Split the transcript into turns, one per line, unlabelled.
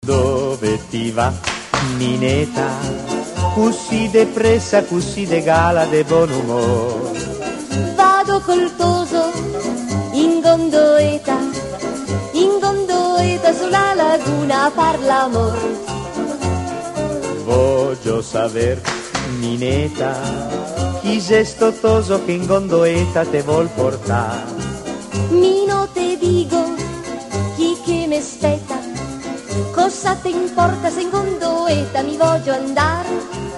Dove ti va, Nineta? Cusì depressa, cusì de gala, de buon umor.
Vado col toso in gondoletta sulla laguna a far l'amor.
Voglio saber, Nineta, chi è sto toso che in gondoletta te vuol portar?
Mi no te dico chi che mi aspetta, cosa te importa se in gondoletta mi voglio andare?